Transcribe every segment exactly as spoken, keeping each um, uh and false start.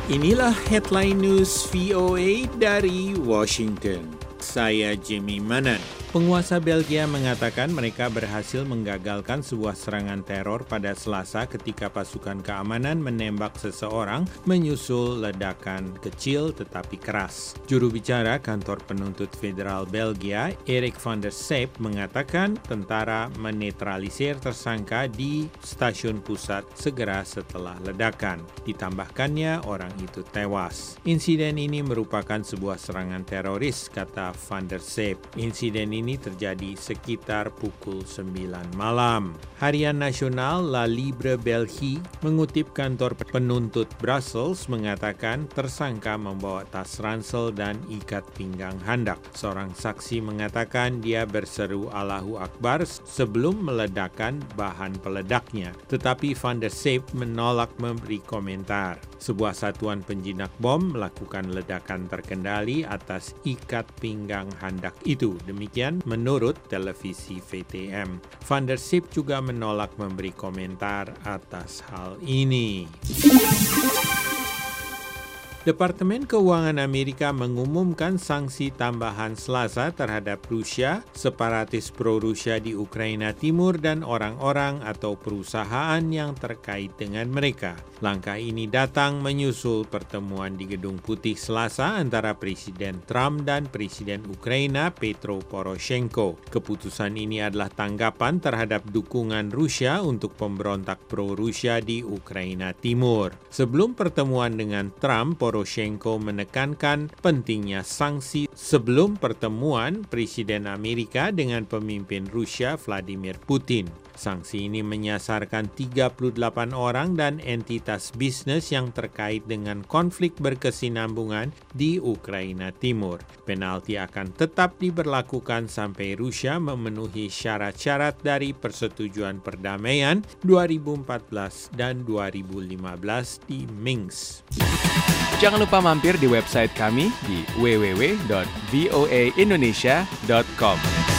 Inilah headline news V O A dari Washington. Saya Jimmy Manan. Penguasa Belgia mengatakan mereka berhasil menggagalkan sebuah serangan teror pada Selasa ketika pasukan keamanan menembak seseorang menyusul ledakan kecil tetapi keras. Juru bicara kantor penuntut federal Belgia, Erik van der Sijp, mengatakan tentara menetralisir tersangka di stasiun pusat segera setelah ledakan. Ditambahkannya, orang itu tewas. Insiden ini merupakan sebuah serangan teroris, kata van der Sijp. Insiden ini terjadi sekitar pukul sembilan malam. Harian Nasional La Libre Belgique mengutip kantor penuntut Brussels mengatakan tersangka membawa tas ransel dan ikat pinggang handak. Seorang saksi mengatakan dia berseru Allahu Akbar sebelum meledakkan bahan peledaknya. Tetapi van der Sijp menolak memberi komentar. Sebuah satuan penjinak bom melakukan ledakan terkendali atas ikat pinggang handak itu. Demikian menurut televisi V T M. Van der Sijp juga menolak memberi komentar atas hal ini. Departemen Keuangan Amerika mengumumkan sanksi tambahan Selasa terhadap Rusia, separatis pro-Rusia di Ukraina Timur, dan orang-orang atau perusahaan yang terkait dengan mereka. Langkah ini datang menyusul pertemuan di Gedung Putih Selasa antara Presiden Trump dan Presiden Ukraina Petro Poroshenko. Keputusan ini adalah tanggapan terhadap dukungan Rusia untuk pemberontak pro-Rusia di Ukraina Timur. Sebelum pertemuan dengan Trump, Poroshenko menekankan pentingnya sanksi sebelum pertemuan Presiden Amerika dengan pemimpin Rusia Vladimir Putin. Sanksi ini menyasarkan tiga puluh delapan orang dan entitas bisnis yang terkait dengan konflik berkesinambungan di Ukraina Timur. Penalti akan tetap diberlakukan sampai Rusia memenuhi syarat-syarat dari Persetujuan Perdamaian dua ribu empat belas dan dua ribu lima belas di Minsk. Jangan lupa mampir di website kami di w w w dot v o a indonesia dot com.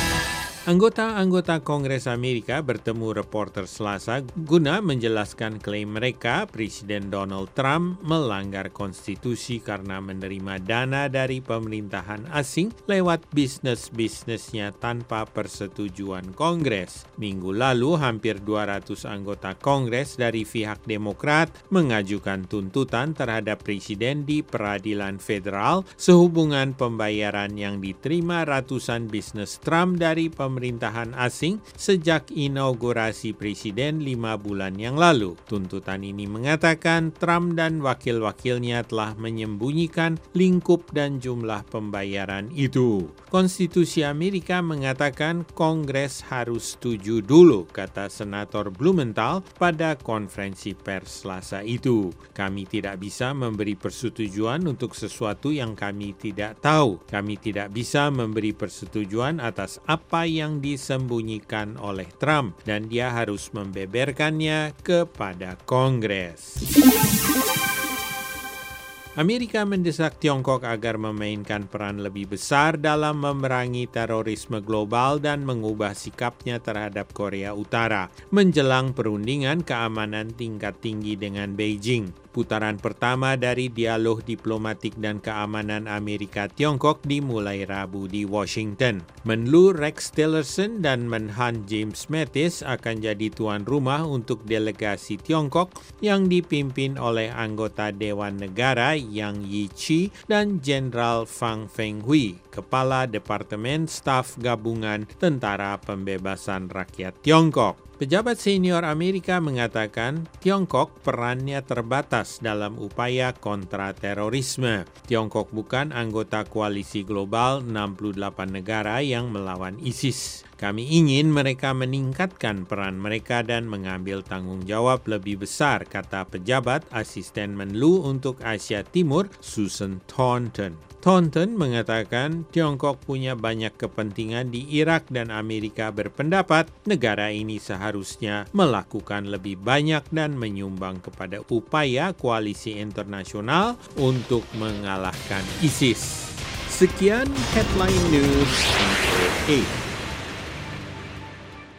Anggota-anggota Kongres Amerika bertemu reporter Selasa guna menjelaskan klaim mereka Presiden Donald Trump melanggar konstitusi karena menerima dana dari pemerintahan asing lewat bisnis-bisnisnya tanpa persetujuan Kongres. Minggu lalu, hampir dua ratus anggota Kongres dari pihak Demokrat mengajukan tuntutan terhadap Presiden di peradilan federal sehubungan pembayaran yang diterima ratusan bisnis Trump dari pemerintahan pemerintahan asing sejak inaugurasi Presiden lima bulan yang lalu. Tuntutan ini mengatakan Trump dan wakil-wakilnya telah menyembunyikan lingkup dan jumlah pembayaran itu. Konstitusi Amerika mengatakan Kongres harus setuju dulu, kata Senator Blumenthal pada konferensi pers Selasa itu. Kami tidak bisa memberi persetujuan untuk sesuatu yang kami tidak tahu. Kami tidak bisa memberi persetujuan atas apa yang yang disembunyikan oleh Trump dan dia harus membeberkannya kepada Kongres. Amerika mendesak Tiongkok agar memainkan peran lebih besar dalam memerangi terorisme global dan mengubah sikapnya terhadap Korea Utara menjelang perundingan keamanan tingkat tinggi dengan Beijing. Putaran pertama dari dialog diplomatik dan keamanan Amerika-Tiongkok dimulai Rabu di Washington. Menlu Rex Tillerson dan Menhan James Mattis akan jadi tuan rumah untuk delegasi Tiongkok yang dipimpin oleh anggota Dewan Negara Yang Yichi dan Jenderal Fang Fenghui, Kepala Departemen Staf Gabungan Tentara Pembebasan Rakyat Tiongkok. Pejabat senior Amerika mengatakan Tiongkok perannya terbatas dalam upaya kontra terorisme. Tiongkok bukan anggota koalisi global enam puluh delapan negara yang melawan ISIS. Kami ingin mereka meningkatkan peran mereka dan mengambil tanggung jawab lebih besar, kata pejabat asisten Menlu untuk Asia Timur, Susan Thornton. Thornton mengatakan Tiongkok punya banyak kepentingan di Irak dan Amerika berpendapat negara ini seharusnya melakukan lebih banyak dan menyumbang kepada upaya koalisi internasional untuk mengalahkan ISIS. Sekian Headline News V O A.